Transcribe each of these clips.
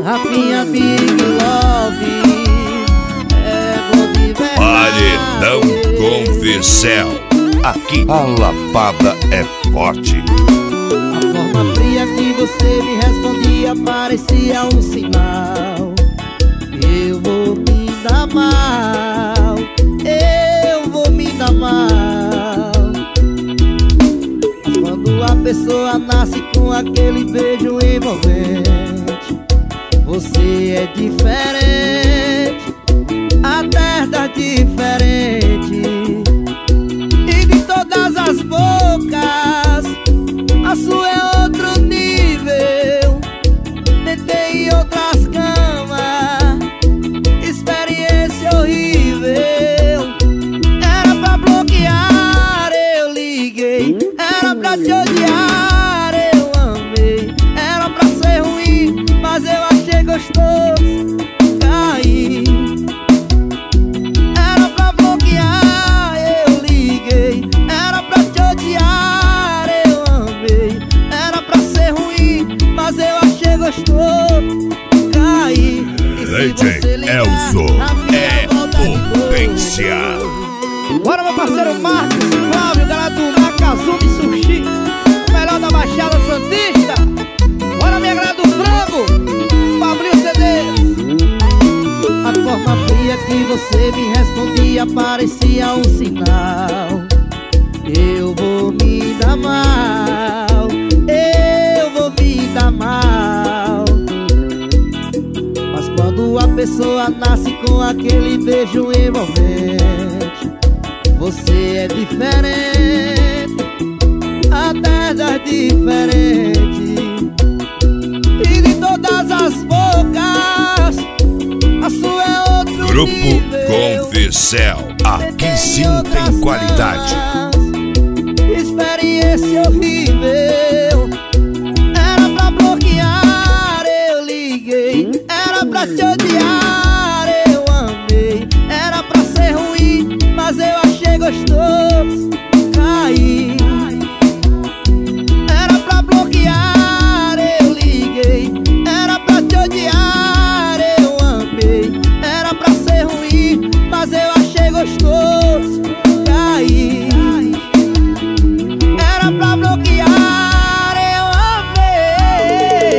Rafinha Big Love é bom de verdade. Paredão com Ficel. Aqui a lapada é forte. A forma fria que você me respondia parecia um sinal. Eu vou me dar mal, eu vou me dar mal. Mas quando a pessoa nasce com aquele beijo envolvente, você é diferente, até da diferente. E de todas as bocas, a sua é outro nível. Tentei em outras camas, experiência horrível. Era pra bloquear, eu liguei. Era pra te odiar, eu amei. Era pra ser ruim, mas eu achei gostoso, caí. Era pra bloquear, eu liguei. Era pra te odiar, eu amei. Era pra ser ruim, mas eu achei gostoso, caí. DJ Elzo é potência. Bora, meu parceiro Marcos Flávio, galera do Nakazumi Sushi, o melhor da Baixada Santista. Bora, minha galera do Frango, Fabrício CD. A forma fria que você me respondia parecia um sinal. Eu vou me dar mal, eu vou me dar mal. Mas quando a pessoa nasce com aquele beijo envolvente, você é diferente, até das diferentes. E de todas as bocas, a sua é outro Grupo nível. com Ficel. Aqui sim tem qualidade. Experiência horrível. Era pra bloquear, eu liguei. Era pra te odiar, eu amei. Era pra ser ruim, mas eu achei gostoso, caí. Era pra bloquear, eu liguei. Era pra te odiar, eu amei. Era pra ser ruim, mas eu achei gostoso, caí. Era pra bloquear, eu amei.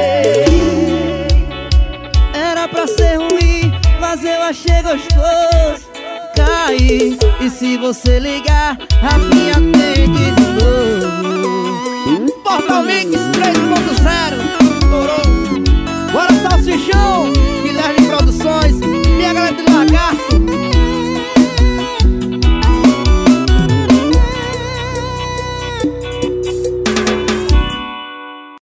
Era pra ser ruim, mas eu achei gostoso, caí. E se você ligar, Rafinha atende de novo.